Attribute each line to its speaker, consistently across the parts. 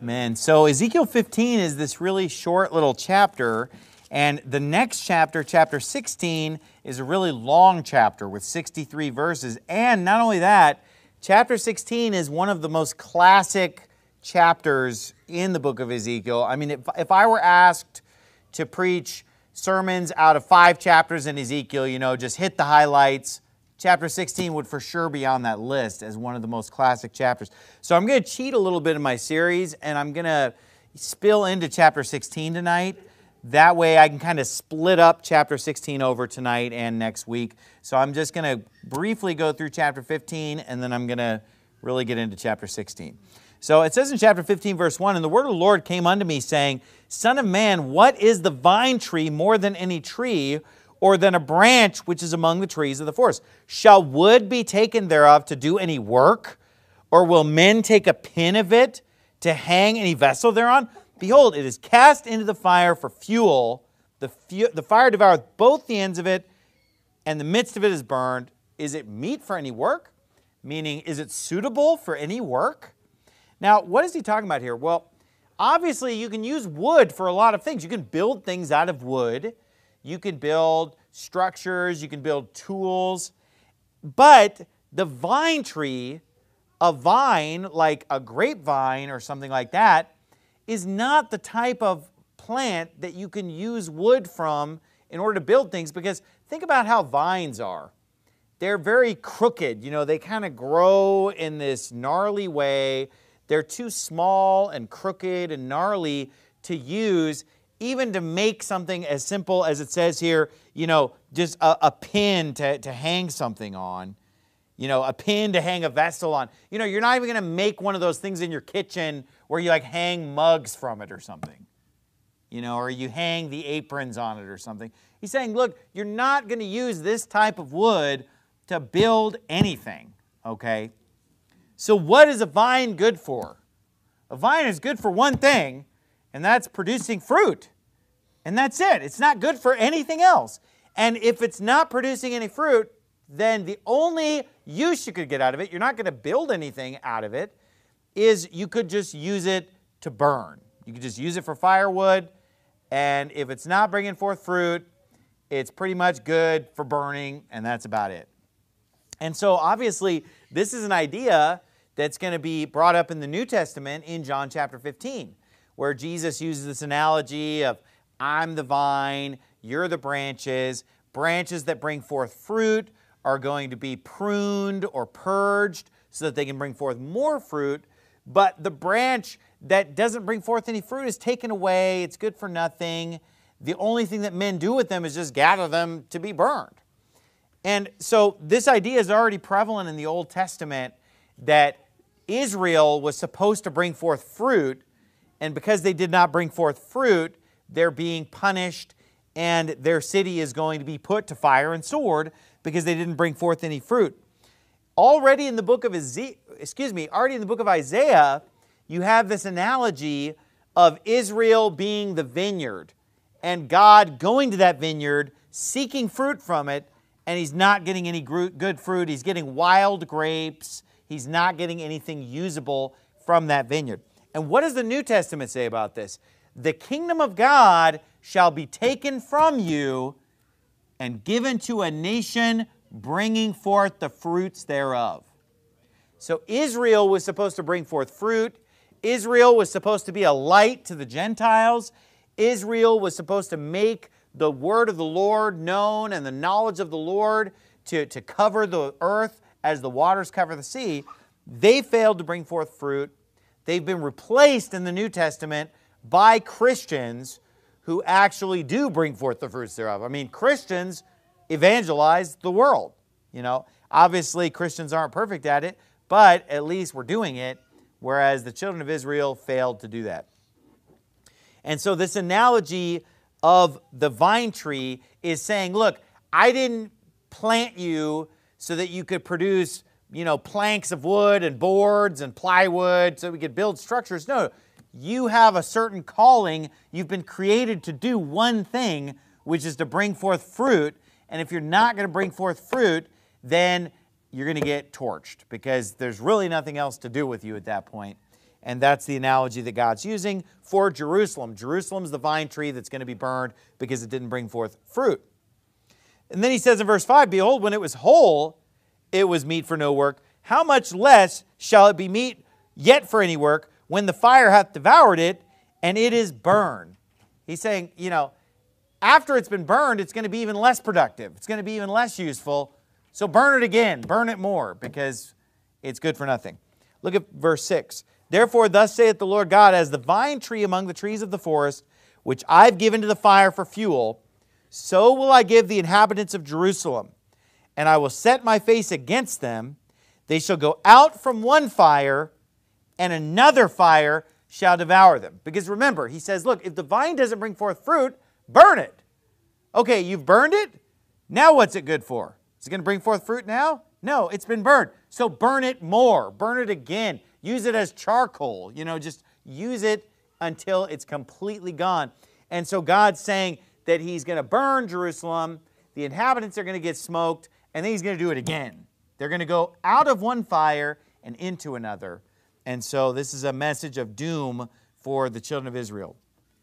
Speaker 1: Man, so Ezekiel 15 is this really short little chapter, and the next chapter, chapter 16, is a really long chapter with 63 verses. And not only that, chapter 16 is one of the most classic chapters in the book of Ezekiel. I mean, if I were asked to preach sermons out of 5 chapters in Ezekiel, just hit the highlights, chapter 16 would for sure be on that list as one of the most classic chapters. So I'm going to cheat a little bit in my series, and I'm going to spill into chapter 16 tonight. That way I can kind of split up chapter 16 over tonight and next week. So I'm just going to briefly go through chapter 15, and then I'm going to really get into chapter 16. So it says in chapter 15, verse 1, "And the word of the Lord came unto me, saying, Son of man, what is the vine tree more than any tree, or than a branch which is among the trees of the forest? Shall wood be taken thereof to do any work? Or will men take a pin of it to hang any vessel thereon? Behold, it is cast into the fire for fuel. The fire devoureth both the ends of it, and the midst of it is burned. Is it meet for any work?" Meaning, is it suitable for any work? Now, what is he talking about here? Well, obviously, you can use wood for a lot of things. You can build things out of wood. You can build structures, you can build tools, but the vine tree, a vine like a grapevine or something like that, is not the type of plant that you can use wood from in order to build things, because think about how vines are. They're very crooked, they kind of grow in this gnarly way. They're too small and crooked and gnarly to use, even to make something as simple as it says here, just a pin to hang something on, a pin to hang a vessel on. You're not even going to make one of those things in your kitchen where you hang mugs from it or something, or you hang the aprons on it or something. He's saying, look, you're not going to use this type of wood to build anything, okay? So what is a vine good for? A vine is good for one thing, and that's producing fruit. And that's it. It's not good for anything else. And if it's not producing any fruit, then the only use you could get out of it, you're not going to build anything out of it, is you could just use it to burn. You could just use it for firewood, and if it's not bringing forth fruit, it's pretty much good for burning, and that's about it. And so obviously, this is an idea that's going to be brought up in the New Testament in John chapter 15, where Jesus uses this analogy of, I'm the vine, you're the branches. Branches that bring forth fruit are going to be pruned or purged so that they can bring forth more fruit. But the branch that doesn't bring forth any fruit is taken away. It's good for nothing. The only thing that men do with them is just gather them to be burned. And so this idea is already prevalent in the Old Testament, that Israel was supposed to bring forth fruit, and because they did not bring forth fruit, they're being punished, and their city is going to be put to fire and sword because they didn't bring forth any fruit. Already in the book of Isaiah, you have this analogy of Israel being the vineyard, and God going to that vineyard, seeking fruit from it, and He's not getting any good fruit. He's getting wild grapes. He's not getting anything usable from that vineyard. And what does the New Testament say about this? The kingdom of God shall be taken from you and given to a nation bringing forth the fruits thereof. So Israel was supposed to bring forth fruit. Israel was supposed to be a light to the Gentiles. Israel was supposed to make the word of the Lord known and the knowledge of the Lord to cover the earth as the waters cover the sea. They failed to bring forth fruit. They've been replaced in the New Testament by Christians who actually do bring forth the fruits thereof. I mean, Christians evangelize the world. Obviously Christians aren't perfect at it, but at least we're doing it, whereas the children of Israel failed to do that. And so this analogy of the vine tree is saying, look, I didn't plant you so that you could produce, planks of wood and boards and plywood so we could build structures. No, you have a certain calling. You've been created to do one thing, which is to bring forth fruit. And if you're not going to bring forth fruit, then you're going to get torched because there's really nothing else to do with you at that point. And that's the analogy that God's using for Jerusalem. Jerusalem's the vine tree that's going to be burned because it didn't bring forth fruit. And then he says in verse 5, behold, when it was whole, it was meet for no work. How much less shall it be meet yet for any work when the fire hath devoured it and it is burned? He's saying, after it's been burned, it's going to be even less productive. It's going to be even less useful. So burn it again. Burn it more because it's good for nothing. Look at verse 6. Therefore, thus saith the Lord God, as the vine tree among the trees of the forest, which I've given to the fire for fuel, so will I give the inhabitants of Jerusalem, and I will set my face against them. They shall go out from one fire, and another fire shall devour them. Because remember, he says, look, if the vine doesn't bring forth fruit, burn it. Okay, you've burned it. Now what's it good for? Is it going to bring forth fruit now? No, it's been burned. So burn it more. Burn it again. Use it as charcoal. Just use it until it's completely gone. And so God's saying that he's going to burn Jerusalem. The inhabitants are going to get smoked. And then he's going to do it again. They're going to go out of one fire and into another. And so this is a message of doom for the children of Israel.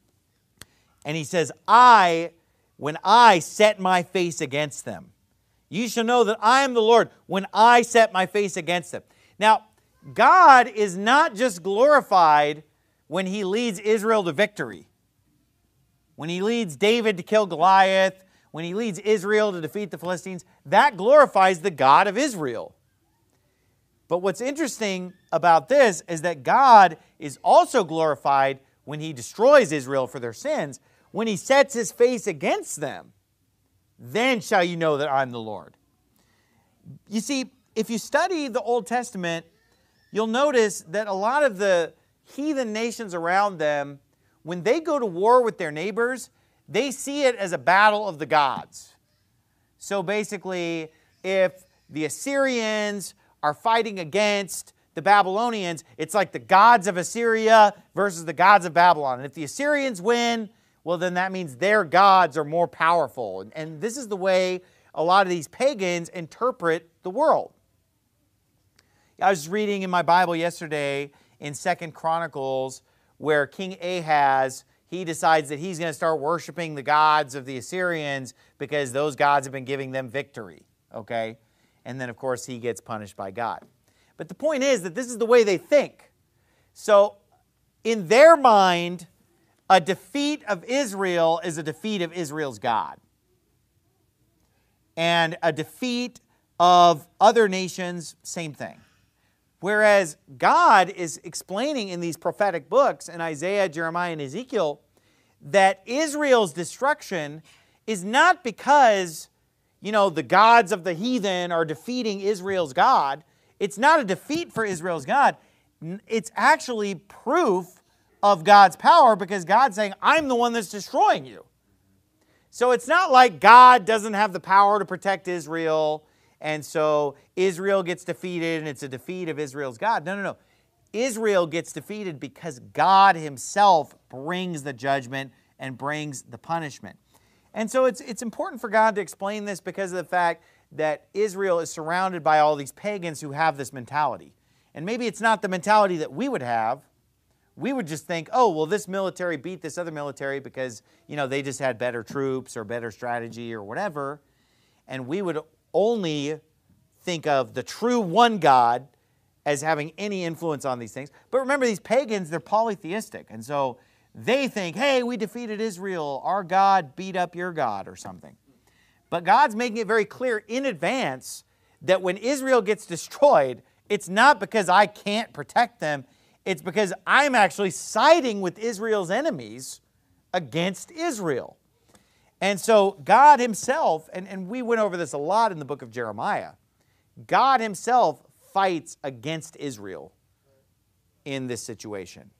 Speaker 1: And he says, when I set my face against them, you shall know that I am the Lord when I set my face against them. Now, God is not just glorified when he leads Israel to victory. When he leads David to kill Goliath, when he leads Israel to defeat the Philistines, that glorifies the God of Israel. But what's interesting about this is that God is also glorified when he destroys Israel for their sins, when he sets his face against them. Then shall you know that I'm the Lord. You see, if you study the Old Testament, you'll notice that a lot of the heathen nations around them, when they go to war with their neighbors, they see it as a battle of the gods. So basically, if the Assyrians are fighting against the Babylonians, it's like the gods of Assyria versus the gods of Babylon. And if the Assyrians win, well, then that means their gods are more powerful. And this is the way a lot of these pagans interpret the world. I was reading in my Bible yesterday in 2 Chronicles where King Ahaz, he decides that he's going to start worshiping the gods of the Assyrians because those gods have been giving them victory. Okay? And then, of course, he gets punished by God. But the point is that this is the way they think. So, in their mind, a defeat of Israel is a defeat of Israel's God. And a defeat of other nations, same thing. Whereas God is explaining in these prophetic books, in Isaiah, Jeremiah, and Ezekiel, that Israel's destruction is not because, the gods of the heathen are defeating Israel's God. It's not a defeat for Israel's God. It's actually proof of God's power because God's saying, I'm the one that's destroying you. So it's not like God doesn't have the power to protect Israel, and so Israel gets defeated and it's a defeat of Israel's God. No. Israel gets defeated because God himself brings the judgment and brings the punishment. And so it's important for God to explain this because of the fact that Israel is surrounded by all these pagans who have this mentality. And maybe it's not the mentality that we would have. We would just think, oh, well, this military beat this other military because, they just had better troops or better strategy or whatever. And we would only think of the true one God as having any influence on these things. But remember, these pagans, they're polytheistic. And so they think, hey, we defeated Israel. Our God beat up your God or something. But God's making it very clear in advance that when Israel gets destroyed, it's not because I can't protect them. It's because I'm actually siding with Israel's enemies against Israel. And so God himself, and we went over this a lot in the book of Jeremiah, God himself fights against Israel in this situation.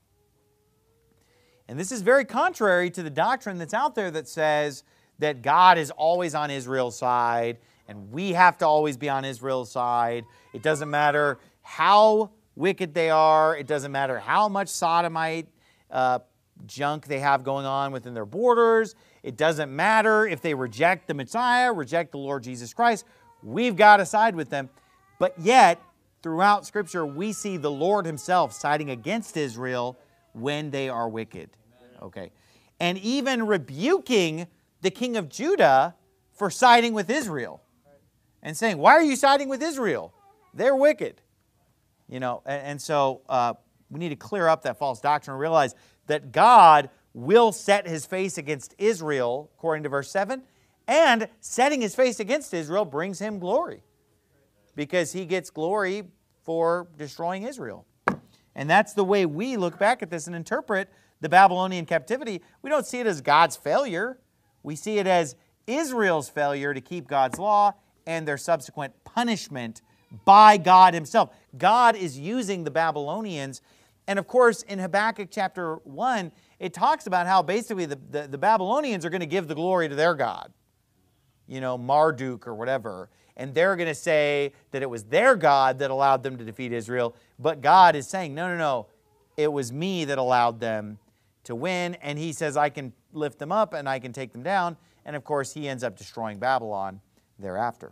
Speaker 1: And this is very contrary to the doctrine that's out there that says that God is always on Israel's side and we have to always be on Israel's side. It doesn't matter how wicked they are. It doesn't matter how much sodomite junk they have going on within their borders. It doesn't matter if they reject the Messiah, reject the Lord Jesus Christ. We've got to side with them. But yet, throughout Scripture, we see the Lord himself siding against Israel when they are wicked. Okay. And even rebuking the king of Judah for siding with Israel. And saying, why are you siding with Israel? They're wicked. You know, and so we need to clear up that false doctrine and realize that God will set his face against Israel, according to verse 7, and setting his face against Israel brings him glory, because he gets glory for destroying Israel. And that's the way we look back at this and interpret the Babylonian captivity. We don't see it as God's failure. We see it as Israel's failure to keep God's law and their subsequent punishment by God himself. God is using the Babylonians. And of course, in Habakkuk chapter 1, it talks about how basically the Babylonians are going to give the glory to their God. You know, Marduk or whatever. And they're going to say that it was their God that allowed them to defeat Israel. But God is saying, no, no, no. It was me that allowed them to win. And he says, I can lift them up and I can take them down. And of course, he ends up destroying Babylon thereafter.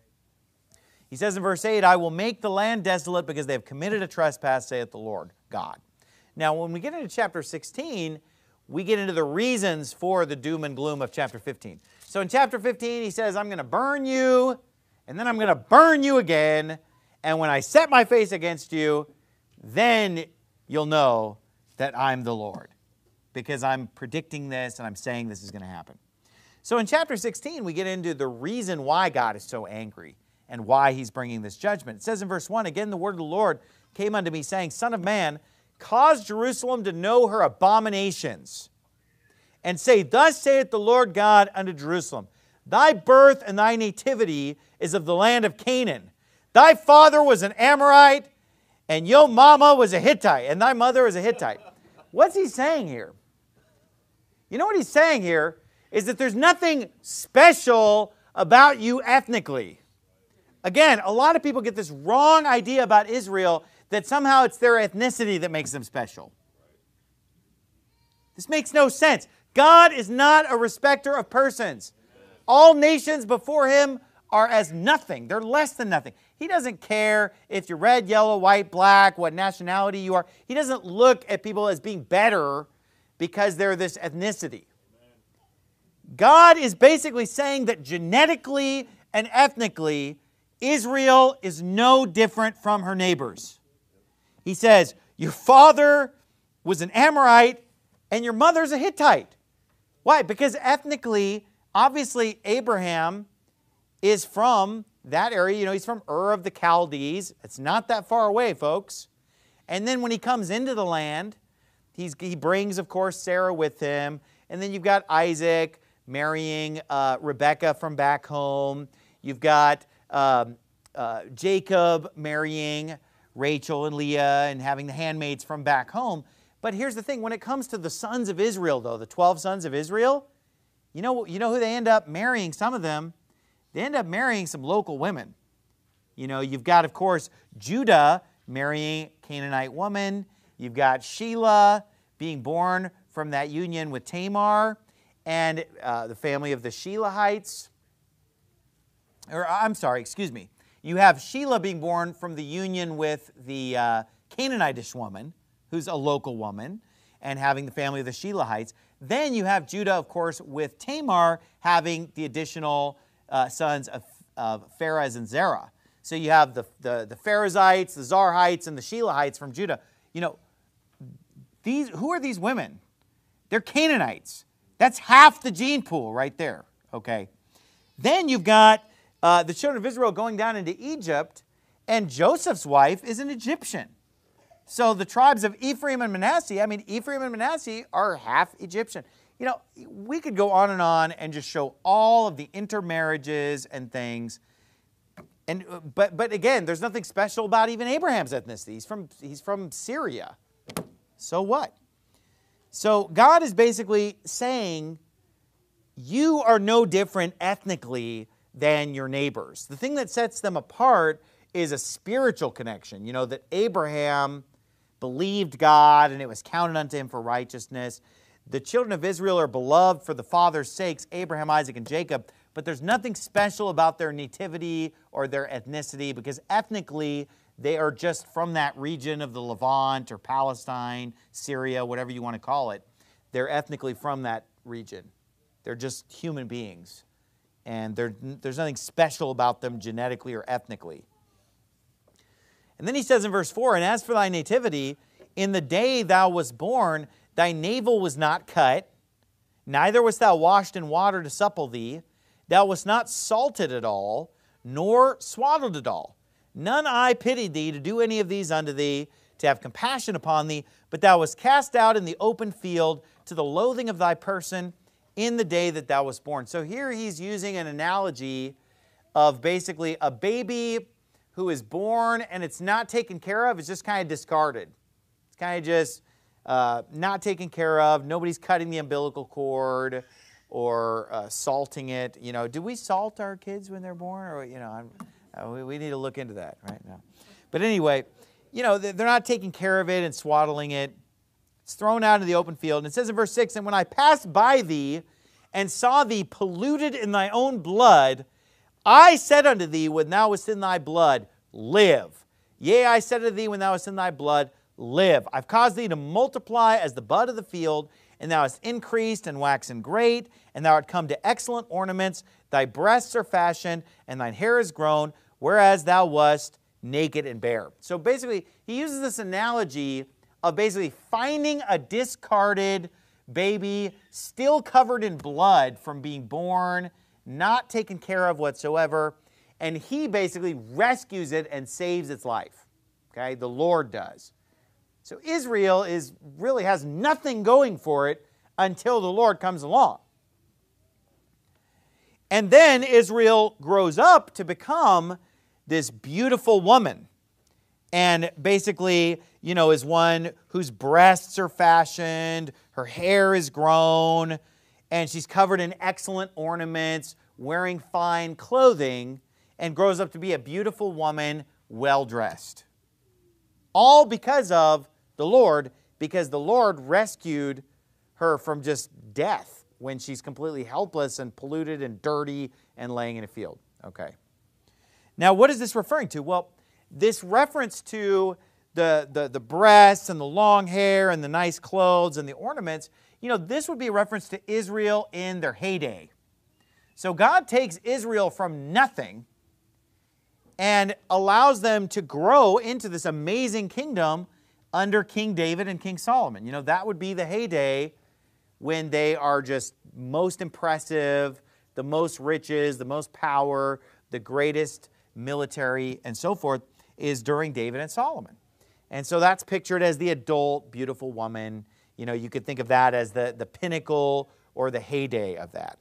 Speaker 1: He says in verse 8, I will make the land desolate because they have committed a trespass, saith the Lord God. Now, when we get into chapter 16, we get into the reasons for the doom and gloom of chapter 15. So in chapter 15, he says, I'm going to burn you, and then I'm going to burn you again, and when I set my face against you, then you'll know that I'm the Lord, because I'm predicting this and I'm saying this is going to happen. So in chapter 16, we get into the reason why God is so angry and why he's bringing this judgment. It says in verse 1, again, the word of the Lord came unto me, saying, Son of man, cause Jerusalem to know her abominations, and say, Thus saith the Lord God unto Jerusalem, Thy birth and thy nativity is of the land of Canaan. Thy father was an Amorite, and your mama was a Hittite, and thy mother was a Hittite. What's he saying here? You know what he's saying here is that there's nothing special about you ethnically. Again, a lot of people get this wrong idea about Israel that somehow it's their ethnicity that makes them special. This makes no sense. God is not a respecter of persons. All nations before him are as nothing. They're less than nothing. He doesn't care if you're red, yellow, white, black, what nationality you are. He doesn't look at people as being better because they're this ethnicity. God is basically saying that genetically and ethnically, Israel is no different from her neighbors. He says, your father was an Amorite and your mother's a Hittite. Why? Because ethnically, obviously, Abraham is from that area. You know, he's from Ur of the Chaldees. It's not that far away, folks. And then when he comes into the land, he brings, of course, Sarah with him. And then you've got Isaac marrying Rebekah from back home. You've got Jacob marrying Rachel and Leah and having the handmaids from back home. But here's the thing. When it comes to the sons of Israel, though, the 12 sons of Israel, you know who they end up marrying? Some of them, they end up marrying some local women. You know, you've got, of course, Judah marrying a Canaanite woman. You've got Shelah being born from that union with Tamar and the family of the Shelahites. You have Shelah being born from the union with the Canaanitish woman, who's a local woman, and having the family of the Shelahites. Then you have Judah, of course, with Tamar having the additional sons of Pharez and Zerah. So you have the Pharezites, the Zarhites, and the Shelahites from Judah. You know, who are these women? They're Canaanites. That's half the gene pool right there, okay? Then you've got the children of Israel going down into Egypt, and Joseph's wife is an Egyptian. So the tribes of Ephraim and Manasseh, Ephraim and Manasseh are half Egyptian. You know, we could go on and just show all of the intermarriages and things. But again, there's nothing special about even Abraham's ethnicity. He's from Syria. So what? So God is basically saying, you are no different ethnically than your neighbors. The thing that sets them apart is a spiritual connection. You know, that Abraham believed God and it was counted unto him for righteousness. The children of Israel are beloved for the father's sakes, Abraham, Isaac, and Jacob, but there's nothing special about their nativity or their ethnicity because ethnically they are just from that region of the Levant or Palestine, Syria, whatever you want to call it. They're ethnically from that region. They're just human beings. And there's nothing special about them genetically or ethnically. And then he says in verse 4, and as for thy nativity, in the day thou wast born, thy navel was not cut, neither wast thou washed in water to supple thee. Thou wast not salted at all, nor swaddled at all. None eye pitied thee to do any of these unto thee, to have compassion upon thee, but thou wast cast out in the open field to the loathing of thy person in the day that thou wast born. So here he's using an analogy of basically a baby who is born and it's not taken care of. It's just kind of discarded. It's kind of just not taken care of. Nobody's cutting the umbilical cord or salting it. You know, do we salt our kids when they're born? Or, you know, we need to look into that right now. But anyway, you know, they're not taking care of it and swaddling it. It's thrown out in the open field. And it says in verse 6, and when I passed by thee and saw thee polluted in thy own blood, I said unto thee when thou wast in thy blood, live. Yea, I said unto thee when thou wast in thy blood, live. I've caused thee to multiply as the bud of the field, and thou hast increased and waxen great, and thou art come to excellent ornaments. Thy breasts are fashioned, and thine hair is grown, whereas thou wast naked and bare. So basically, he uses this analogy of basically finding a discarded baby still covered in blood from being born, not taken care of whatsoever, and he basically rescues it and saves its life. Okay, the Lord does. So Israel really has nothing going for it until the Lord comes along. And then Israel grows up to become this beautiful woman. And basically, you know, is one whose breasts are fashioned, her hair is grown, and she's covered in excellent ornaments, wearing fine clothing, and grows up to be a beautiful woman, well-dressed. All because of the Lord, because the Lord rescued her from just death when she's completely helpless and polluted and dirty and laying in a field. Okay. Now, what is this referring to? Well, this reference to the breasts and the long hair and the nice clothes and the ornaments, you know, this would be a reference to Israel in their heyday. So God takes Israel from nothing and allows them to grow into this amazing kingdom under King David and King Solomon. You know, that would be the heyday when they are just most impressive, the most riches, the most power, the greatest military, and so forth, is during David and Solomon. And so that's pictured as the adult, beautiful woman. You know, you could think of that as the pinnacle or the heyday of that.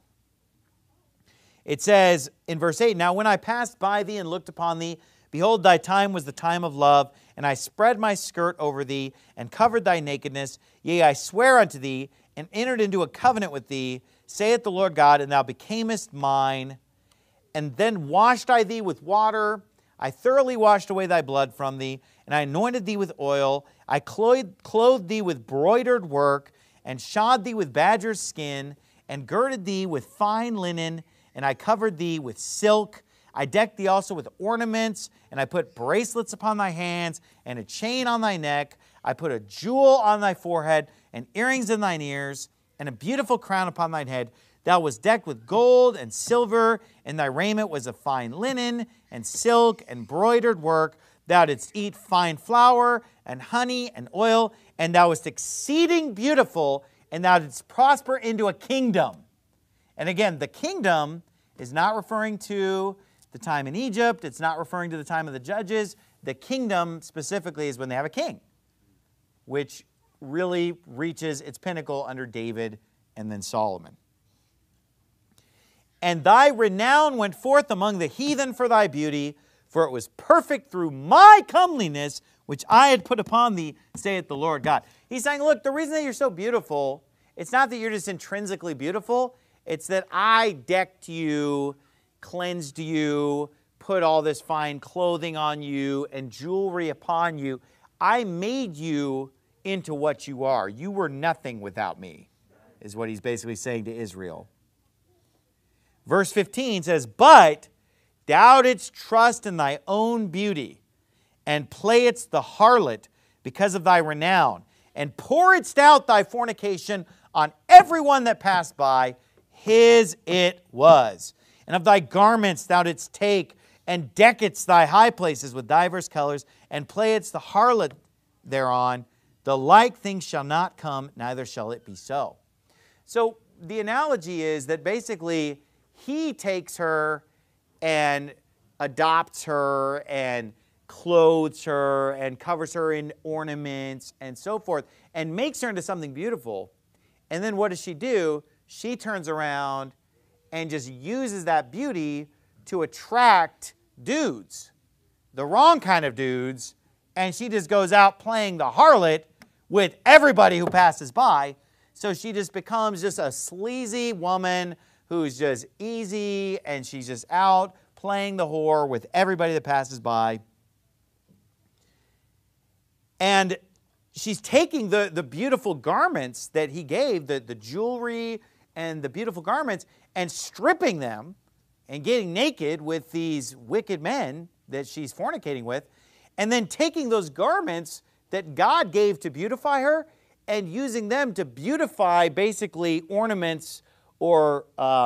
Speaker 1: It says in verse 8, now when I passed by thee and looked upon thee, behold, thy time was the time of love, and I spread my skirt over thee and covered thy nakedness. Yea, I swear unto thee and entered into a covenant with thee, saith the Lord God, and thou becamest mine. And then washed I thee with water. I thoroughly washed away thy blood from thee, and I anointed thee with oil. I clothed thee with broidered work, and shod thee with badger's skin, and girded thee with fine linen, and I covered thee with silk. I decked thee also with ornaments, and I put bracelets upon thy hands, and a chain on thy neck. I put a jewel on thy forehead, and earrings in thine ears, and a beautiful crown upon thine head. Thou wast decked with gold and silver, and thy raiment was of fine linen, and silk, and broidered work. Thou didst eat fine flour, and honey, and oil, and thou wast exceeding beautiful, and thou didst prosper into a kingdom. And again, the kingdom is not referring to the time in Egypt. It's not referring to the time of the judges. The kingdom specifically is when they have a king, which really reaches its pinnacle under David and then Solomon. And thy renown went forth among the heathen for thy beauty, for it was perfect through my comeliness, which I had put upon thee, saith the Lord God. He's saying, look, the reason that you're so beautiful, it's not that you're just intrinsically beautiful, it's that I decked you, cleansed you, put all this fine clothing on you and jewelry upon you. I made you into what you are. You were nothing without me, is what he's basically saying to Israel. Verse 15 says, but thou didst trust in thy own beauty, and playedst the harlot because of thy renown, and pouredst out thy fornication on everyone that passed by, his it was. And of thy garments thou didst take, and deckedst thy high places with divers colors, and playedst the harlot thereon. The like thing shall not come, neither shall it be so. So the analogy is that basically he takes her and adopts her and clothes her and covers her in ornaments and so forth and makes her into something beautiful. And then what does she do? She turns around and just uses that beauty to attract dudes, the wrong kind of dudes, and she just goes out playing the harlot with everybody who passes by. So she just becomes just a sleazy woman who's just easy, and she's just out playing the whore with everybody that passes by. And she's taking the beautiful garments that he gave, the jewelry and the beautiful garments, and stripping them and getting naked with these wicked men that she's fornicating with, and then taking those garments that God gave to beautify her and using them to beautify basically ornaments or,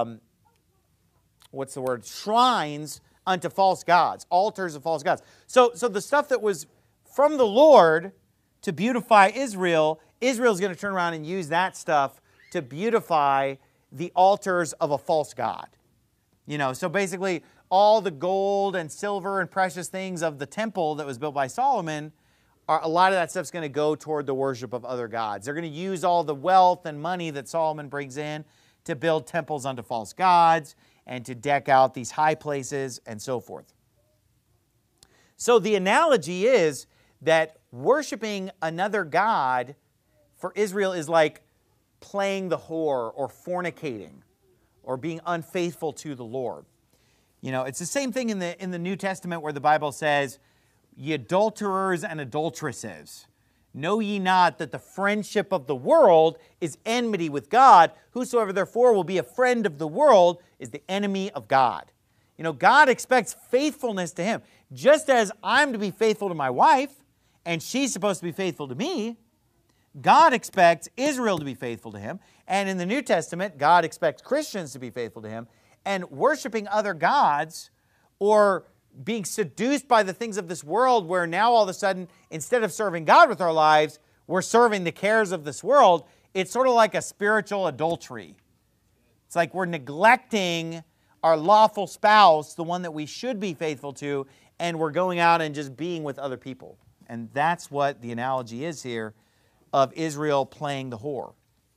Speaker 1: shrines unto false gods, altars of false gods. So the stuff that was from the Lord to beautify Israel, Israel's going to turn around and use that stuff to beautify the altars of a false god. You know, so basically all the gold and silver and precious things of the temple that was built by Solomon, a lot of that stuff's going to go toward the worship of other gods. They're going to use all the wealth and money that Solomon brings in to build temples unto false gods and to deck out these high places and so forth. So the analogy is that worshiping another god for Israel is like playing the whore or fornicating or being unfaithful to the Lord. You know, it's the same thing in the New Testament where the Bible says, ye adulterers and adulteresses, know ye not that the friendship of the world is enmity with God? Whosoever therefore will be a friend of the world is the enemy of God. You know, God expects faithfulness to him. Just as I'm to be faithful to my wife, and she's supposed to be faithful to me, God expects Israel to be faithful to him. And in the New Testament, God expects Christians to be faithful to him. And worshiping other gods or being seduced by the things of this world, where now all of a sudden, instead of serving God with our lives, we're serving the cares of this world, it's sort of like a spiritual adultery. It's like we're neglecting our lawful spouse, the one that we should be faithful to, and we're going out and just being with other people. And that's what the analogy is here of Israel playing the whore.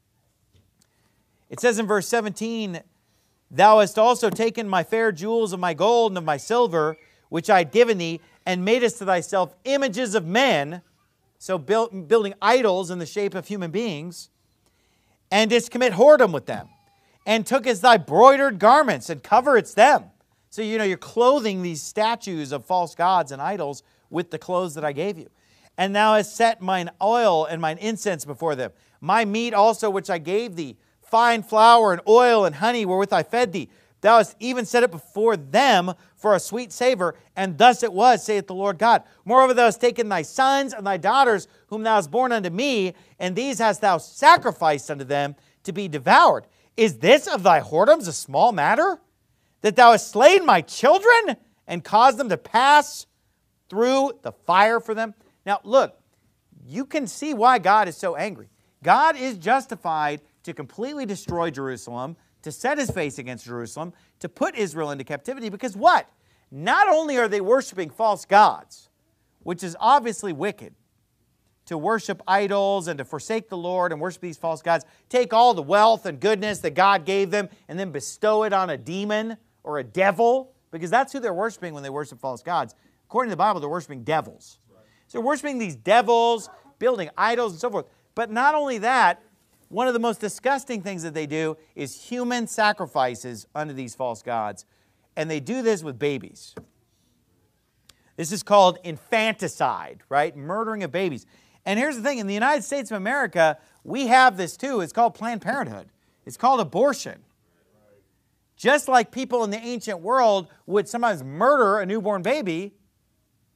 Speaker 1: It says in verse 17, thou hast also taken my fair jewels of my gold and of my silver, which I had given thee, and madest to thyself images of men, so building idols in the shape of human beings, and didst commit whoredom with them, and tookest thy broidered garments and coveredst them. So, you know, you're clothing these statues of false gods and idols with the clothes that I gave you. And thou hast set mine oil and mine incense before them. My meat also which I gave thee, fine flour and oil and honey wherewith I fed thee. Thou hast even set it before them for a sweet savor, and thus it was, saith the Lord God. Moreover, thou hast taken thy sons and thy daughters, whom thou hast borne unto me, and these hast thou sacrificed unto them to be devoured. Is this of thy whoredoms a small matter, that thou hast slain my children, and caused them to pass through the fire for them? Now, look, you can see why God is so angry. God is justified to completely destroy Jerusalem, to set his face against Jerusalem, to put Israel into captivity, because what? Not only are they worshiping false gods, which is obviously wicked, to worship idols and to forsake the Lord and worship these false gods, take all the wealth and goodness that God gave them and then bestow it on a demon or a devil, because that's who they're worshiping when they worship false gods. According to the Bible, they're worshiping devils. So they're worshiping these devils, building idols and so forth. But not only that, one of the most disgusting things that they do is human sacrifices unto these false gods. And they do this with babies. This is called infanticide, right? Murdering of babies. And here's the thing. In the United States of America, we have this too. It's called Planned Parenthood. It's called abortion. Just like people in the ancient world would sometimes murder a newborn baby,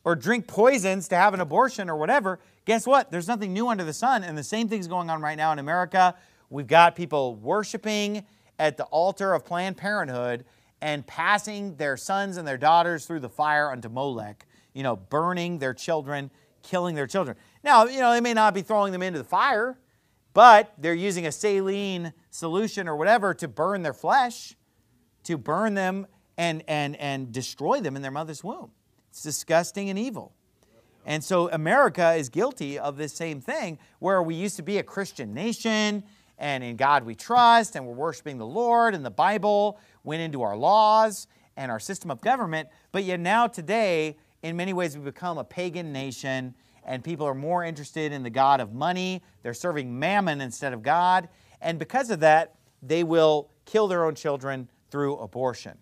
Speaker 1: or drink poisons to have an abortion or whatever, guess what? There's nothing new under the sun, and the same thing's going on right now in America. We've got people worshiping at the altar of Planned Parenthood and passing their sons and their daughters through the fire unto Molech, burning their children, killing their children. Now, they may not be throwing them into the fire, but they're using a saline solution or whatever to burn their flesh, to burn them and destroy them in their mother's womb. It's disgusting and evil. And so America is guilty of this same thing, where we used to be a Christian nation, and in God we trust, and we're worshiping the Lord, and the Bible went into our laws and our system of government. But yet now today, in many ways, we've become a pagan nation, and people are more interested in the god of money. They're serving mammon instead of God. And because of that, they will kill their own children through abortion.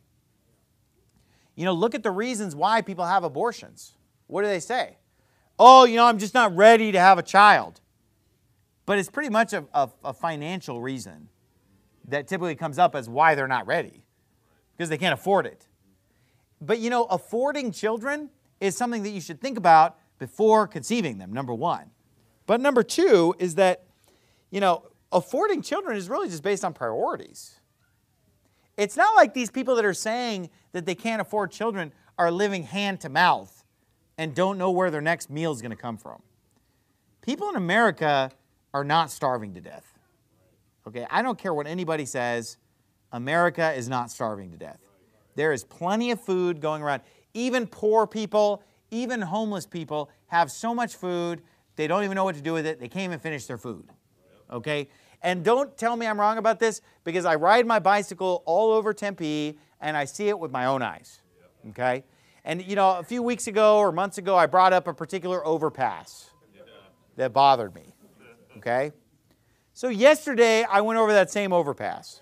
Speaker 1: Look at the reasons why people have abortions. What do they say? Oh, I'm just not ready to have a child. But it's pretty much a financial reason that typically comes up as why they're not ready, because they can't afford it. But affording children is something that you should think about before conceiving them, number one. But number two is that, affording children is really just based on priorities. It's not like these people that are saying that they can't afford children are living hand to mouth and don't know where their next meal is going to come from. People in America are not starving to death. Okay, I don't care what anybody says, America is not starving to death. There is plenty of food going around. Even poor people, even homeless people have so much food, they don't even know what to do with it. They can't even finish their food. Okay? And don't tell me I'm wrong about this, because I ride my bicycle all over Tempe and I see it with my own eyes. Okay? And a few weeks ago or months ago, I brought up a particular overpass that bothered me. Okay? So yesterday, I went over that same overpass.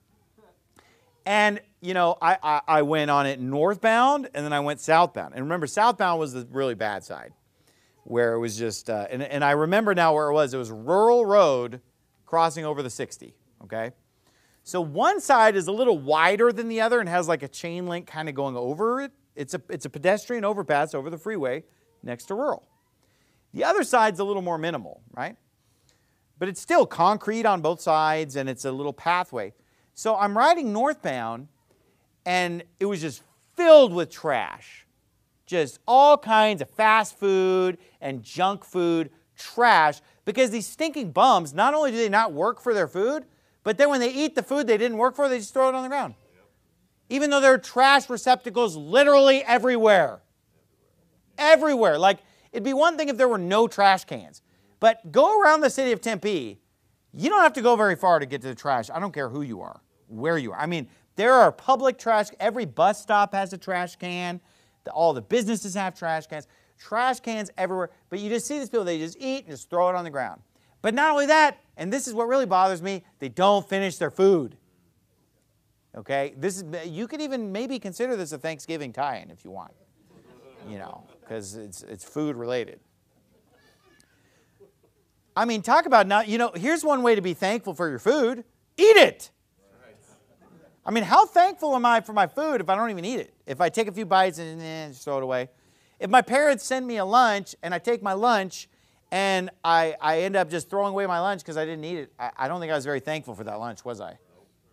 Speaker 1: And, I went on it northbound, and then I went southbound. And remember, southbound was the really bad side, where it was just, and I remember now where it was. It was rural road crossing over the 60, okay? So one side is a little wider than the other and has like a chain link kind of going over it. It's a pedestrian overpass over the freeway next to rural. The other side's a little more minimal, right? But it's still concrete on both sides, and it's a little pathway. So I'm riding northbound, and it was just filled with trash. Just all kinds of fast food and junk food trash, because these stinking bums, not only do they not work for their food, but then when they eat the food they didn't work for, they just throw it on the ground. Even though there are trash receptacles literally everywhere. Everywhere. Like, it'd be one thing if there were no trash cans. But go around the city of Tempe, you don't have to go very far to get to the trash. I don't care who you are, where you are. I mean, there are public trash. Every bus stop has a trash can. All the businesses have trash cans. Trash cans everywhere. But you just see these people, they just eat and just throw it on the ground. But not only that, and this is what really bothers me, they don't finish their food. Okay? You could even maybe consider this a Thanksgiving tie-in if you want. Because it's food related. I mean, talk about not, here's one way to be thankful for your food. Eat it. I mean, how thankful am I for my food if I don't even eat it? If I take a few bites and just throw it away. If my parents send me a lunch and I take my lunch and I end up just throwing away my lunch because I didn't eat it, I don't think I was very thankful for that lunch, was I?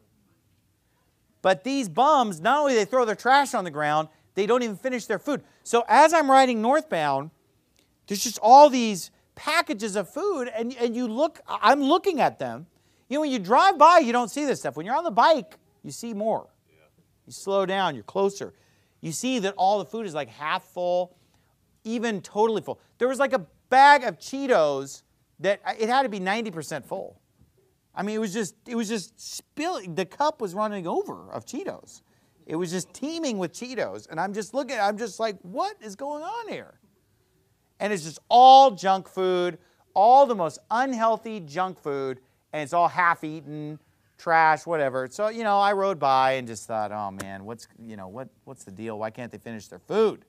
Speaker 1: But these bums, not only they throw their trash on the ground, they don't even finish their food. So as I'm riding northbound, there's just all these packages of food, and I'm looking at them. When you drive by, you don't see this stuff. When you're on the bike, you see more. You slow down, you're closer. You see that all the food is like half full, even totally full. There was like a bag of Cheetos that it had to be 90% full. I mean, it was just spilling. The cup was running over of Cheetos. It was just teeming with Cheetos. And I'm just like, what is going on here? And it's just all junk food, all the most unhealthy junk food, and it's all half-eaten, trash, whatever. So, I rode by and just thought, oh man, what's the deal? Why can't they finish their food?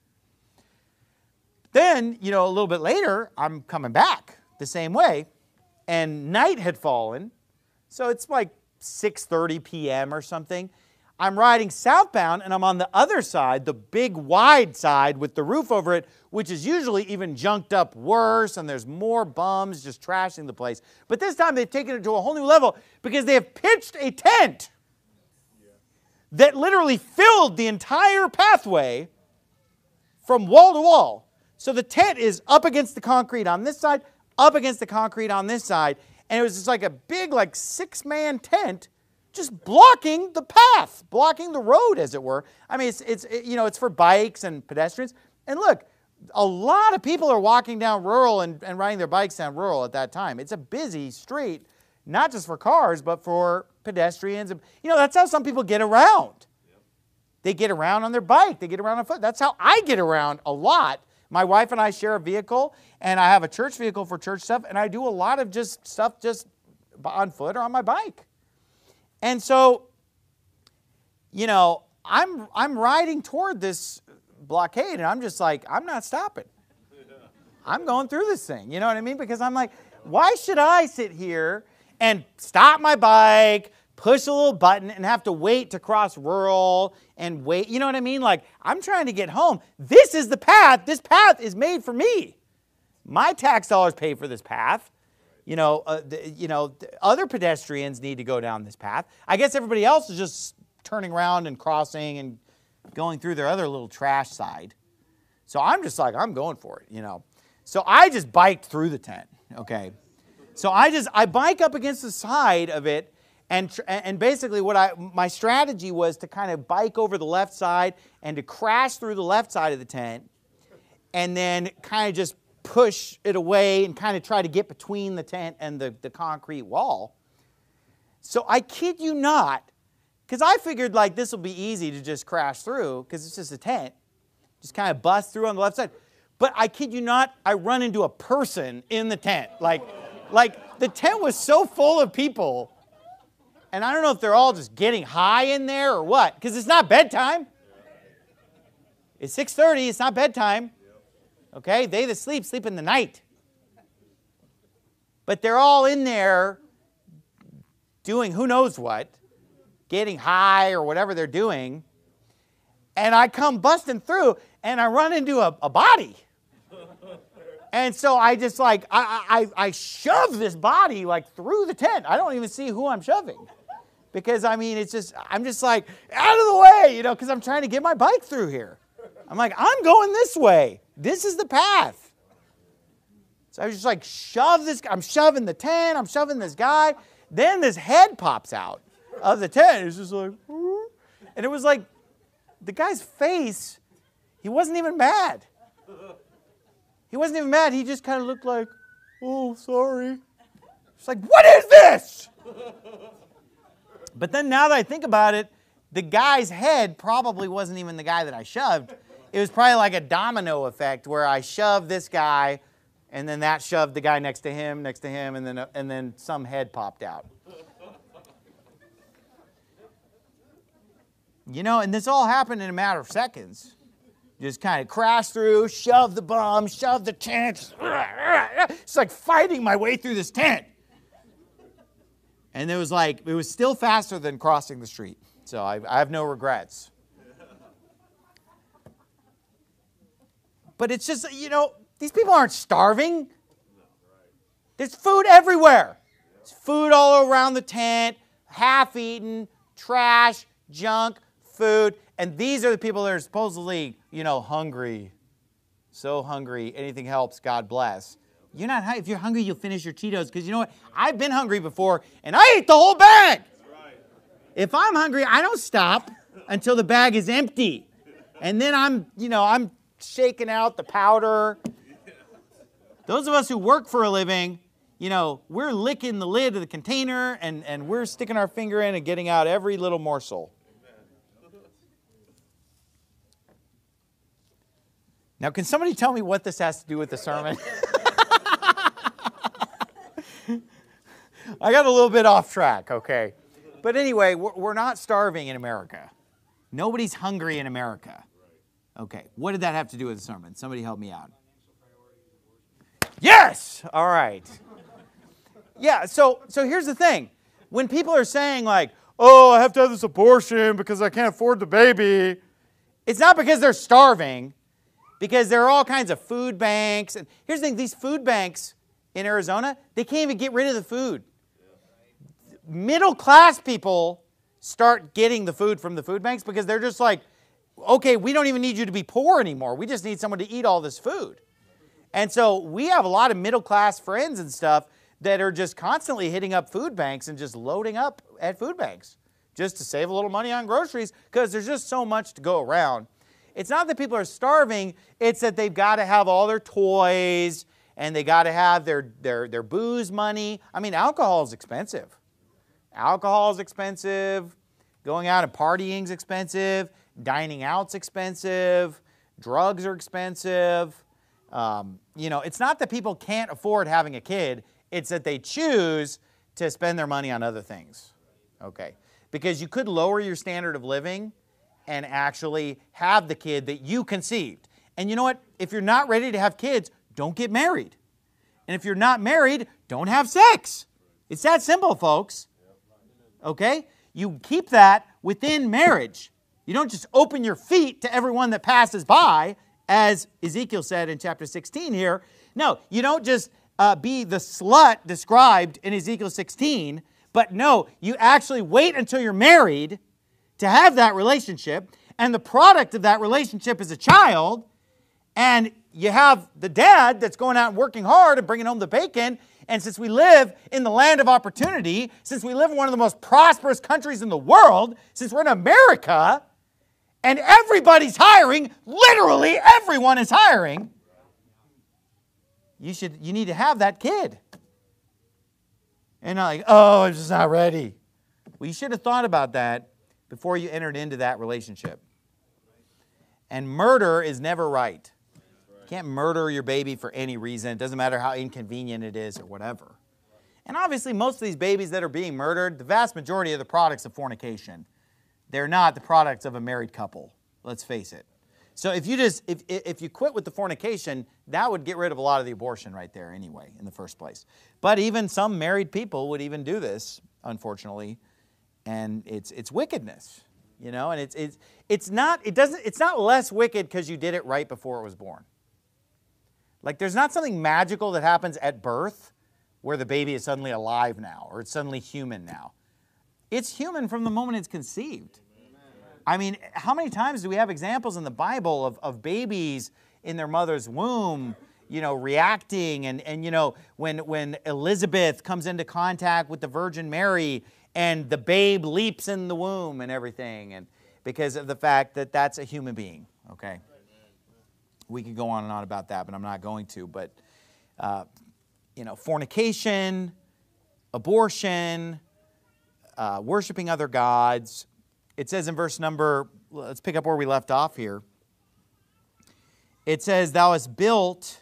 Speaker 1: Then, a little bit later, I'm coming back the same way, and night had fallen. So it's like 6:30 p.m. or something. I'm riding southbound and I'm on the other side, the big wide side with the roof over it, which is usually even junked up worse, and there's more bums just trashing the place. But this time they've taken it to a whole new level because they have pitched a tent that literally filled the entire pathway from wall to wall. So the tent is up against the concrete on this side, up against the concrete on this side, and it was just like a big, like 6-man tent just blocking the path, blocking the road, as it were. I mean, it's for bikes and pedestrians. And look, a lot of people are walking down Rural and riding their bikes down Rural at that time. It's a busy street, not just for cars, but for pedestrians. That's how some people get around. They get around on their bike. They get around on foot. That's how I get around a lot. My wife and I share a vehicle, and I have a church vehicle for church stuff, and I do a lot of stuff on foot or on my bike. And so, I'm riding toward this blockade, and I'm just like, I'm not stopping. I'm going through this thing, you know what I mean? Because I'm like, why should I sit here and stop my bike, push a little button, and have to wait to cross Rural and wait? You know what I mean? Like, I'm trying to get home. This is the path. This path is made for me. My tax dollars pay for this path. Other pedestrians need to go down this path. I guess everybody else is just turning around and crossing and going through their other little trash side. So I'm just like, I'm going for it, So I just biked through the tent, okay? So I bike up against the side of it, and basically my strategy was to kind of bike over the left side and to crash through the left side of the tent, and then kind of just push it away and kind of try to get between the tent and the concrete wall. So I kid you not, because I figured like this will be easy to just crash through because it's just a tent. Just kind of bust through on the left side. But I kid you not, I run into a person in the tent. Like the tent was so full of people, and I don't know if they're all just getting high in there or what, because it's not bedtime. It's 6:30, it's not bedtime. Okay, they that sleep in the night. But they're all in there doing who knows what, getting high or whatever they're doing. And I come busting through and I run into a body. And so I just I shove this body like through the tent. I don't even see who I'm shoving. Because I'm just like, out of the way, because I'm trying to get my bike through here. I'm like, I'm going this way. This is the path. So I was just like, I'm shoving the tent, I'm shoving this guy. Then this head pops out of the tent. It's just like, whoo. And it was like, the guy's face, he wasn't even mad. He wasn't even mad. He just kind of looked like, oh, sorry. It's like, what is this? But then now that I think about it, the guy's head probably wasn't even the guy that I shoved. It was probably like a domino effect where I shoved this guy, and then that shoved the guy next to him, and then some head popped out. And this all happened in a matter of seconds. Just kind of crash through, shove the bum, shove the tent. It's like fighting my way through this tent. And it was still faster than crossing the street. So I have no regrets. But it's just, these people aren't starving. There's food everywhere. There's food all around the tent, half-eaten, trash, junk, food. And these are the people that are supposedly, hungry. So hungry, anything helps, God bless. You're not hungry. If you're hungry, you'll finish your Cheetos. Because you know what? I've been hungry before, and I ate the whole bag. If I'm hungry, I don't stop until the bag is empty. And then I'm shaking out the powder. Those of us who work for a living, we're licking the lid of the container and we're sticking our finger in and getting out every little morsel. Now, can somebody tell me what this has to do with the sermon? I got a little bit off track, okay. But anyway, we're not starving in America. Nobody's hungry in America. Okay, what did that have to do with the sermon? Somebody help me out. Yes! All right. Yeah, so here's the thing. When people are saying like, oh, I have to have this abortion because I can't afford the baby. It's not because they're starving, because there are all kinds of food banks. And here's the thing, these food banks in Arizona, they can't even get rid of the food. Middle class people start getting the food from the food banks because they're just like, okay, we don't even need you to be poor anymore. We just need someone to eat all this food. And so we have a lot of middle class friends and stuff that are just constantly hitting up food banks and just loading up at food banks just to save a little money on groceries because there's just so much to go around. It's not that people are starving, it's that they've got to have all their toys and they got to have their booze money. I mean, alcohol is expensive. Alcohol is expensive. Going out and partying is expensive. Dining out's expensive. Drugs are expensive. It's not that people can't afford having a kid. It's that they choose to spend their money on other things. Okay. Because you could lower your standard of living and actually have the kid that you conceived. And you know what? If you're not ready to have kids, don't get married. And if you're not married, don't have sex. It's that simple, folks. Okay? You keep that within marriage. You don't just open your feet to everyone that passes by, as Ezekiel said in chapter 16 here. No, you don't just be the slut described in Ezekiel 16, but no, you actually wait until you're married to have that relationship, and the product of that relationship is a child, and you have the dad that's going out and working hard and bringing home the bacon. And since we live in the land of opportunity, since we live in one of the most prosperous countries in the world, since we're in America, and everybody's hiring, literally everyone is hiring, you need to have that kid. And not like, oh, I'm just not ready. Well, you should have thought about that before you entered into that relationship. And murder is never right. You can't murder your baby for any reason. It doesn't matter how inconvenient it is or whatever. And obviously, most of these babies that are being murdered, the vast majority are the products of fornication. They're not the products of a married couple. Let's face it. So if you quit with the fornication, that would get rid of a lot of the abortion right there anyway, in the first place. But even some married people would even do this, unfortunately, and it's wickedness, and it's not less wicked because you did it right before it was born. Like, there's not something magical that happens at birth where the baby is suddenly alive now or it's suddenly human now. It's human from the moment it's conceived. I mean, how many times do we have examples in the Bible of babies in their mother's womb, reacting and when Elizabeth comes into contact with the Virgin Mary and the babe leaps in the womb and everything, and because of the fact that that's a human being, okay? We could go on and on about that, but I'm not going to. But, fornication, abortion, worshiping other gods. It says in verse number, let's pick up where we left off here. It says, thou hast built,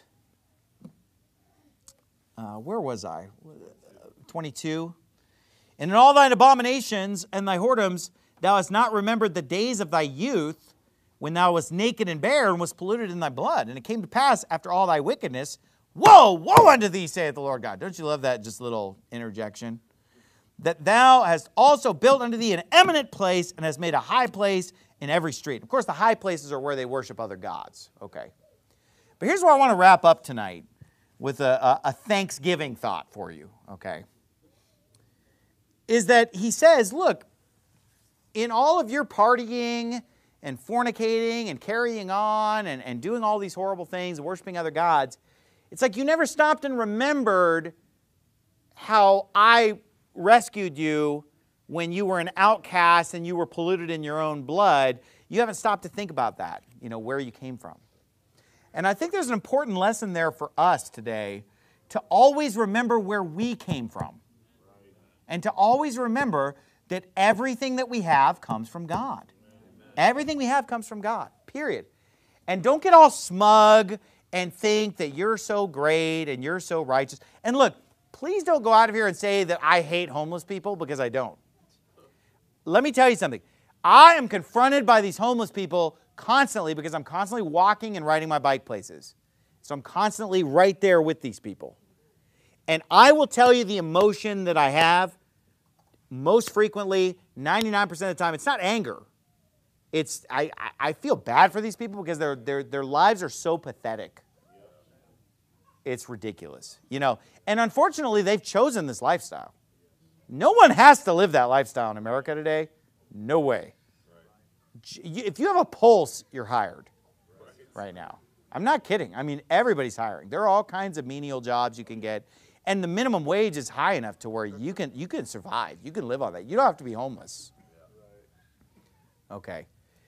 Speaker 1: where was I? 22. And in all thine abominations and thy whoredoms, thou hast not remembered the days of thy youth, when thou wast naked and bare, and was polluted in thy blood. And it came to pass, after all thy wickedness, woe unto thee, saith the Lord God. Don't you love that just little interjection? That thou hast also built unto thee an eminent place, and hast made a high place in every street. Of course, the high places are where they worship other gods. Okay. But here's where I want to wrap up tonight with a Thanksgiving thought for you. Okay. Is that he says, look, in all of your partying and fornicating and carrying on and doing all these horrible things and worshiping other gods, it's like you never stopped and remembered how I rescued you when you were an outcast and you were polluted in your own blood. You haven't stopped to think about that, where you came from. And I think there's an important lesson there for us today to always remember where we came from. And to always remember that everything that we have comes from God. Everything we have comes from God, period. And don't get all smug and think that you're so great and you're so righteous. And look, please don't go out of here and say that I hate homeless people, because I don't. Let me tell you something. I am confronted by these homeless people constantly because I'm constantly walking and riding my bike places. So I'm constantly right there with these people. And I will tell you the emotion that I have most frequently 99% of the time, it's not anger. It's I feel bad for these people because their lives are so pathetic. It's ridiculous, you know. And unfortunately, they've chosen this lifestyle. No one has to live that lifestyle in America today. No way. If you have a pulse, you're hired right now. I'm not kidding. I mean, everybody's hiring. There are all kinds of menial jobs you can get. And the minimum wage is high enough to where you can survive. You can live on that. You don't have to be homeless. Okay.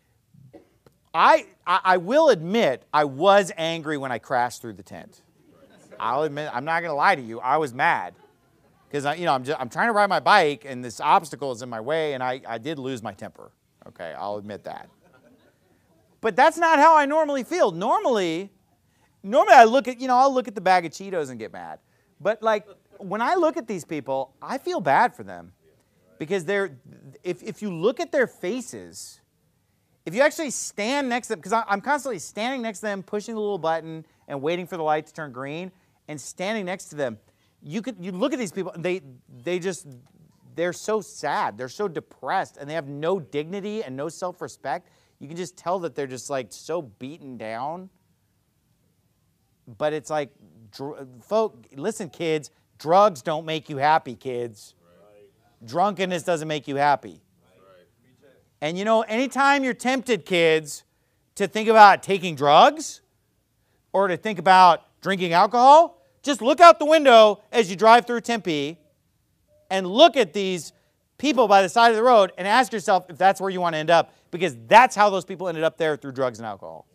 Speaker 1: I will admit I was angry when I crashed through the tent. I'll admit, I'm not going to lie to you. I was mad because I'm trying to ride my bike and this obstacle is in my way, and I did lose my temper. Okay, I'll admit that. But that's not how I normally feel. Normally I'll look at the bag of Cheetos and get mad. But like when I look at these people, I feel bad for them because if you look at their faces. If you actually stand next to them, because I'm constantly standing next to them, pushing the little button and waiting for the light to turn green, and standing next to them, you look at these people, and they're so sad, they're so depressed, and they have no dignity and no self-respect. You can just tell that they're just like so beaten down. But it's like, listen, kids, drugs don't make you happy, kids. Right. Drunkenness doesn't make you happy. And you know, anytime you're tempted, kids, to think about taking drugs or to think about drinking alcohol, just look out the window as you drive through Tempe and look at these people by the side of the road and ask yourself if that's where you want to end up, because that's how those people ended up there, through drugs and alcohol.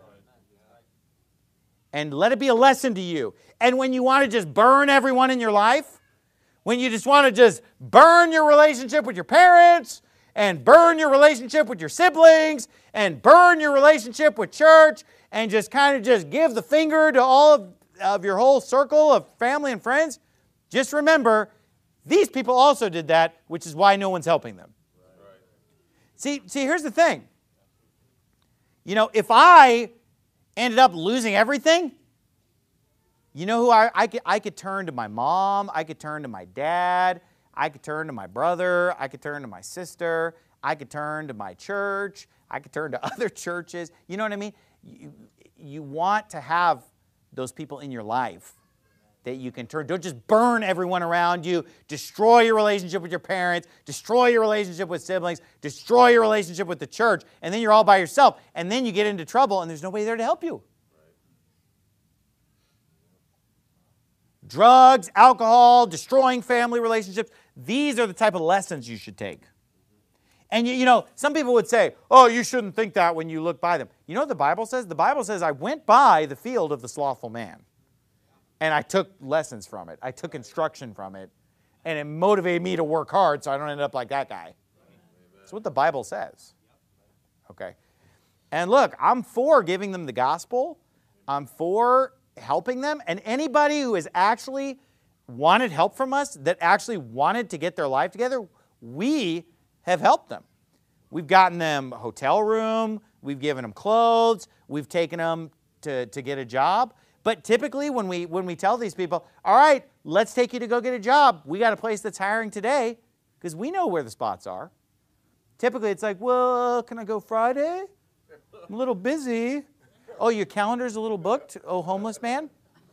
Speaker 1: And let it be a lesson to you. And when you want to just burn everyone in your life, when you just want to just burn your relationship with your parents, and burn your relationship with your siblings, and burn your relationship with church, and just kind of just give the finger to all of your whole circle of family and friends, just remember, these people also did that, which is why no one's helping them. Right. See, here's the thing. You know, if I ended up losing everything, you know who I could turn to my mom, I could turn to my dad, I could turn to my brother, I could turn to my sister, I could turn to my church, I could turn to other churches. You know what I mean? You want to have those people in your life that you can turn. Don't just burn everyone around you, destroy your relationship with your parents, destroy your relationship with siblings, destroy your relationship with the church, and then you're all by yourself, and then you get into trouble and there's nobody there to help you. Drugs, alcohol, destroying family relationships. These are the type of lessons you should take. And you know, some people would say, oh, you shouldn't think that when you look by them. You know what the Bible says? The Bible says, I went by the field of the slothful man. And I took lessons from it. I took instruction from it. And it motivated me to work hard so I don't end up like that guy. That's what the Bible says. Okay. And look, I'm for giving them the gospel. I'm for helping them. And anybody who has actually wanted help from us, that actually wanted to get their life together, we have helped them. We've gotten them a hotel room, we've given them clothes, we've taken them to get a job. But typically when we tell these people, all right, let's take you to go get a job, we got a place that's hiring today, because we know where the spots are. Typically it's like, well, can I go Friday? I'm a little busy. Oh, your calendar's a little booked? Oh, homeless man?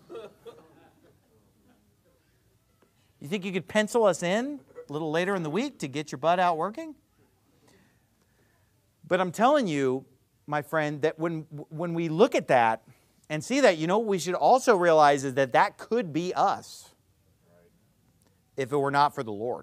Speaker 1: You think you could pencil us in a little later in the week to get your butt out working? But I'm telling you, my friend, that when we look at that and see that, you know what we should also realize is that that could be us if it were not for the Lord.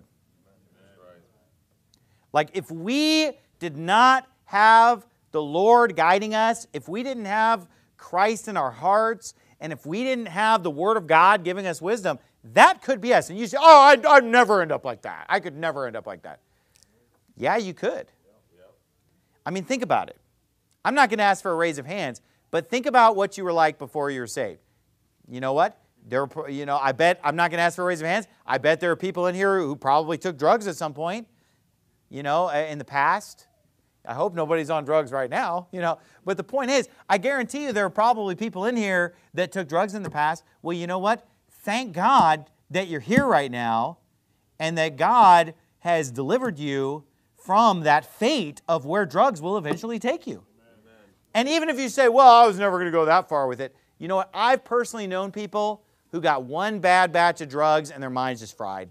Speaker 1: Like if we did not have the Lord guiding us, if we didn't have Christ in our hearts, and if we didn't have the Word of God giving us wisdom, that could be us. And you say, oh, I'd never end up like that. I could never end up like that. Yeah, you could. I mean, think about it. I'm not going to ask for a raise of hands, but think about what you were like before you were saved. You know what? I bet, I'm not going to ask for a raise of hands. I bet there are people in here who probably took drugs at some point, in the past. I hope nobody's on drugs right now, But the point is, I guarantee you there are probably people in here that took drugs in the past. Well, you know what? Thank God that you're here right now and that God has delivered you from that fate of where drugs will eventually take you. And even if you say, well, I was never going to go that far with it, you know what? I've personally known people who got one bad batch of drugs and their minds just fried.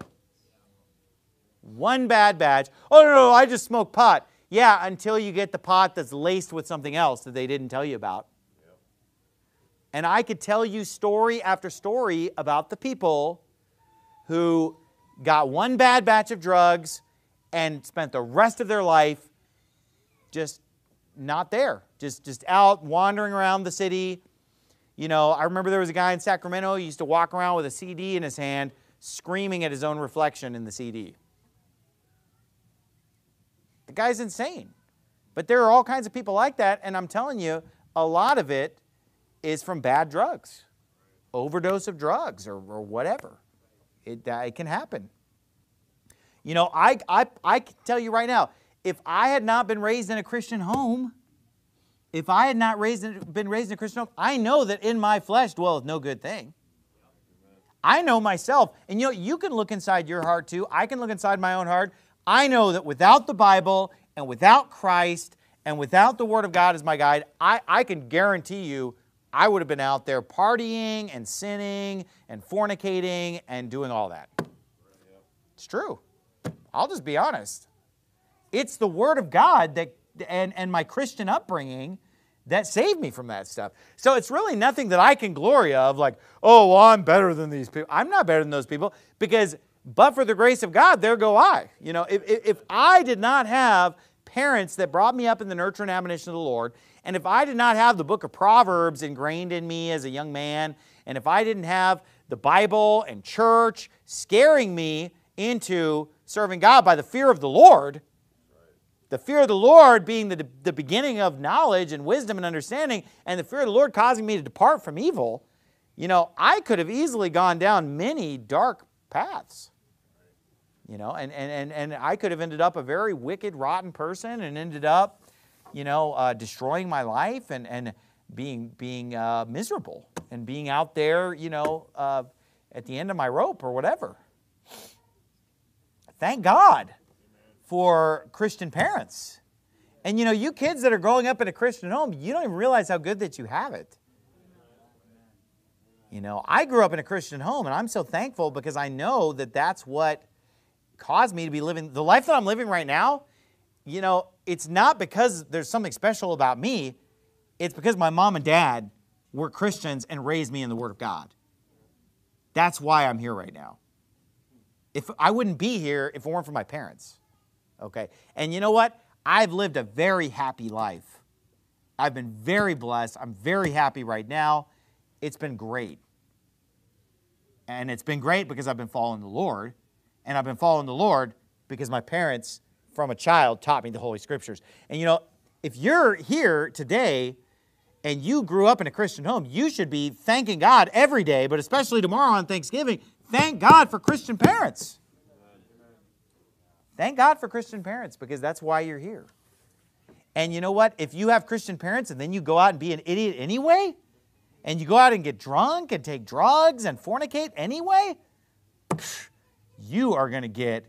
Speaker 1: One bad batch. Oh, no, I just smoke pot. Yeah, until you get the pot that's laced with something else that they didn't tell you about. And I could tell you story after story about the people who got one bad batch of drugs and spent the rest of their life just not there. Just out wandering around the city. You know, I remember there was a guy in Sacramento who used to walk around with a CD in his hand, screaming at his own reflection in the CD. The guy's insane. But there are all kinds of people like that, and I'm telling you, a lot of it is from bad drugs, overdose of drugs or whatever. It can happen. You know, I can tell you right now, if I had not been raised in a Christian home, if I had not been raised in a Christian home, I know that in my flesh dwelleth no good thing. I know myself. And you know, you can look inside your heart too. I can look inside my own heart. I know that without the Bible and without Christ and without the Word of God as my guide, I can guarantee you I would have been out there partying and sinning and fornicating and doing all that. It's true. I'll just be honest. It's the Word of God that and my Christian upbringing that saved me from that stuff. So it's really nothing that I can glory of, like, oh, well, I'm better than these people. I'm not better than those people, because but for the grace of God, there go I. You know, if I did not have parents that brought me up in the nurture and admonition of the Lord, and if I did not have the book of Proverbs ingrained in me as a young man, and if I didn't have the Bible and church scaring me into serving God by the fear of the Lord, the fear of the Lord being the beginning of knowledge and wisdom and understanding, and the fear of the Lord causing me to depart from evil, you know, I could have easily gone down many dark paths. You know, and I could have ended up a very wicked, rotten person and ended up, you know, destroying my life and being miserable and being out there, you know, at the end of my rope or whatever. Thank God for Christian parents. And, you know, you kids that are growing up in a Christian home, you don't even realize how good that you have it. You know, I grew up in a Christian home, and I'm so thankful because I know that that's what caused me to be living the life that I'm living right now. You know, it's not because there's something special about me. It's because my mom and dad were Christians and raised me in the Word of God. That's why I'm here right now. If I wouldn't be here if it weren't for my parents. Okay? And you know what? I've lived a very happy life. I've been very blessed. I'm very happy right now. It's been great. And it's been great because I've been following the Lord. And I've been following the Lord because my parents, from a child, taught me the Holy Scriptures. And you know, if you're here today and you grew up in a Christian home, you should be thanking God every day, but especially tomorrow on Thanksgiving. Thank God for Christian parents. Thank God for Christian parents, because that's why you're here. And you know what? If you have Christian parents and then you go out and be an idiot anyway, and you go out and get drunk and take drugs and fornicate anyway, you are going to get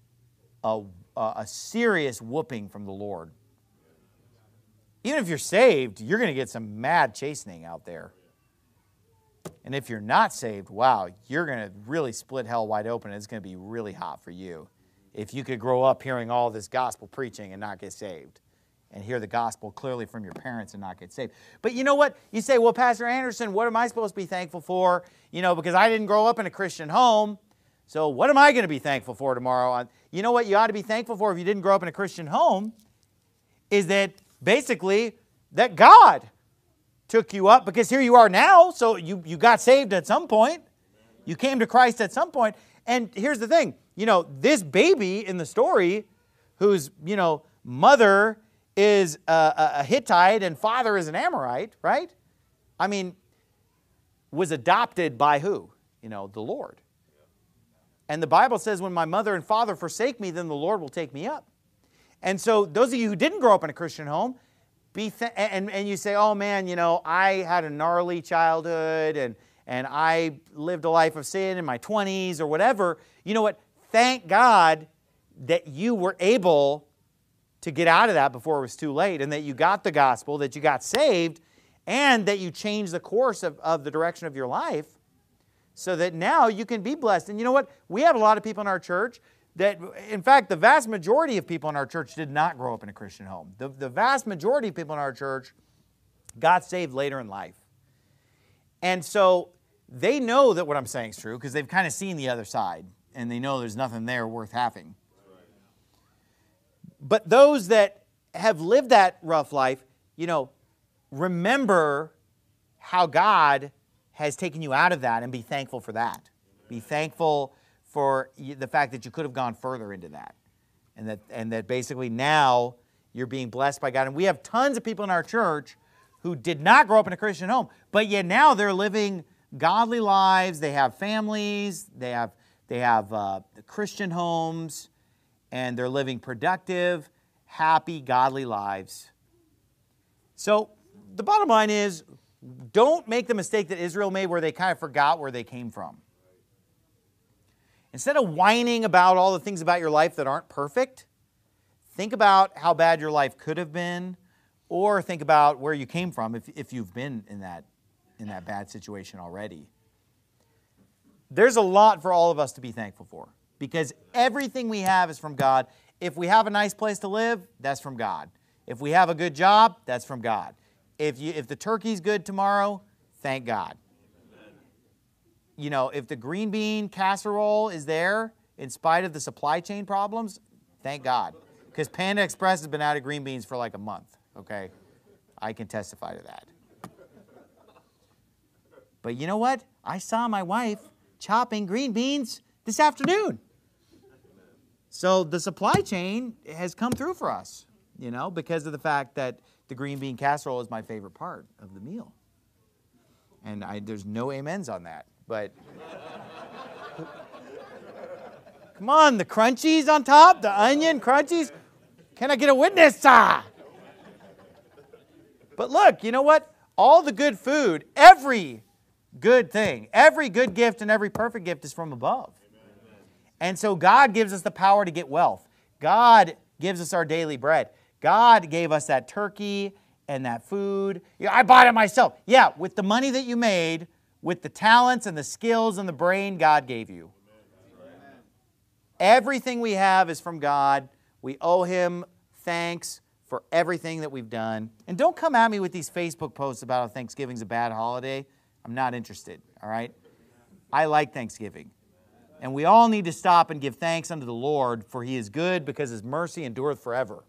Speaker 1: a serious whooping from the Lord. Even if you're saved, you're going to get some mad chastening out there. And if you're not saved, wow, you're going to really split hell wide open. It's going to be really hot for you if you could grow up hearing all this gospel preaching and not get saved, and hear the gospel clearly from your parents and not get saved. But you know what? You say, well, Pastor Anderson, what am I supposed to be thankful for? You know, because I didn't grow up in a Christian home. So what am I going to be thankful for tomorrow? You know what you ought to be thankful for if you didn't grow up in a Christian home is that basically that God took you up, because here you are now. So you got saved at some point. You came to Christ at some point. And here's the thing. You know, this baby in the story whose, you know, mother is a Hittite and father is an Amorite, right? I mean, was adopted by who? You know, the Lord. And the Bible says, when my mother and father forsake me, then the Lord will take me up. And so those of you who didn't grow up in a Christian home, and you say, oh man, you know, I had a gnarly childhood and I lived a life of sin in my 20s or whatever. You know what? Thank God that you were able to get out of that before it was too late, and that you got the gospel, that you got saved, and that you changed the course of the direction of your life so that now you can be blessed. And you know what? We have a lot of people in our church that, in fact, the vast majority of people in our church did not grow up in a Christian home. The vast majority of people in our church got saved later in life. And so they know that what I'm saying is true because they've kind of seen the other side, and they know there's nothing there worth having. But those that have lived that rough life, remember how God has taken you out of that and be thankful for that. Be thankful for the fact that you could have gone further into that. And that basically now you're being blessed by God. And we have tons of people in our church who did not grow up in a Christian home, but yet now they're living godly lives. They have families. They have Christian homes. And they're living productive, happy, godly lives. So the bottom line is, don't make the mistake that Israel made where they kind of forgot where they came from. Instead of whining about all the things about your life that aren't perfect, think about how bad your life could have been, or think about where you came from if you've been in that bad situation already. There's a lot for all of us to be thankful for, because everything we have is from God. If we have a nice place to live, that's from God. If we have a good job, that's from God. If the turkey's good tomorrow, thank God. If the green bean casserole is there in spite of the supply chain problems, thank God. Because Panda Express has been out of green beans for like a month, okay? I can testify to that. But you know what? I saw my wife chopping green beans this afternoon. So the supply chain has come through for us, because of the fact that the green bean casserole is my favorite part of the meal. And there's no amens on that, but come on, the crunchies on top, the onion crunchies. Can I get a witness? But look, you know what? All the good food, every good thing, every good gift and every perfect gift is from above. And so God gives us the power to get wealth. God gives us our daily bread. God gave us that turkey and that food. I bought it myself. Yeah, with the money that you made, with the talents and the skills and the brain God gave you. Everything we have is from God. We owe Him thanks for everything that we've done. And don't come at me with these Facebook posts about how Thanksgiving's a bad holiday. I'm not interested, all right? I like Thanksgiving. And we all need to stop and give thanks unto the Lord, for He is good, because His mercy endureth forever.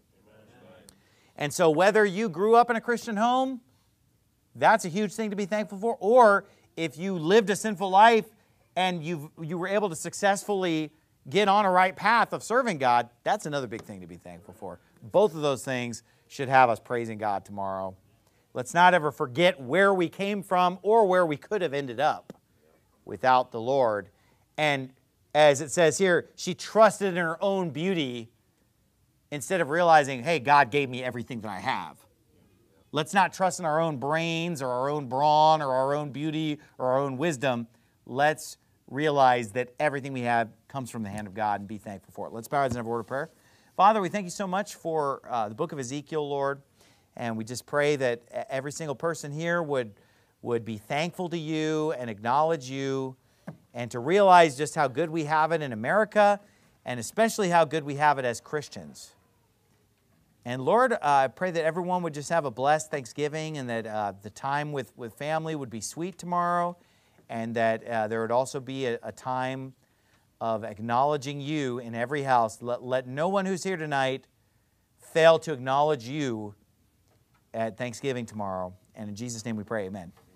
Speaker 1: And so whether you grew up in a Christian home, that's a huge thing to be thankful for, or if you lived a sinful life and you were able to successfully get on a right path of serving God, that's another big thing to be thankful for. Both of those things should have us praising God tomorrow. Let's not ever forget where we came from or where we could have ended up without the Lord. And as it says here, she trusted in her own beauty instead of realizing, hey, God gave me everything that I have. Let's not trust in our own brains or our own brawn or our own beauty or our own wisdom. Let's realize that everything we have comes from the hand of God and be thankful for it. Let's bow our heads and have a word of prayer. Father, we thank you so much for the book of Ezekiel, Lord. And we just pray that every single person here would be thankful to you and acknowledge you, and to realize just how good we have it in America, and especially how good we have it as Christians. And Lord, I pray that everyone would just have a blessed Thanksgiving, and that the time with family would be sweet tomorrow, and that there would also be a time of acknowledging you in every house. Let no one who's here tonight fail to acknowledge you at Thanksgiving tomorrow. And in Jesus' name we pray, amen.